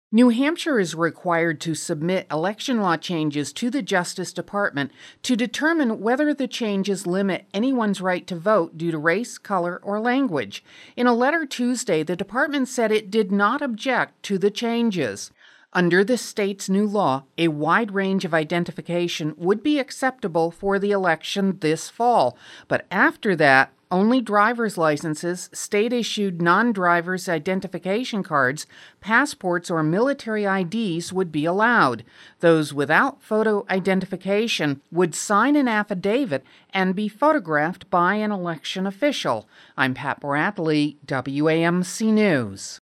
New Hampshire is required to submit election law changes to the Justice Department to determine whether the changes limit anyone's right to vote due to race, color, or language. In a letter Tuesday, the department said it did not object to the changes. Under the state's new law, a wide range of identification would be acceptable for the election this fall, but after that, only driver's licenses, state-issued non-driver's identification cards, passports, or military IDs would be allowed. Those without photo identification would sign an affidavit and be photographed by an election official. I'm Pat Bradley, WAMC News.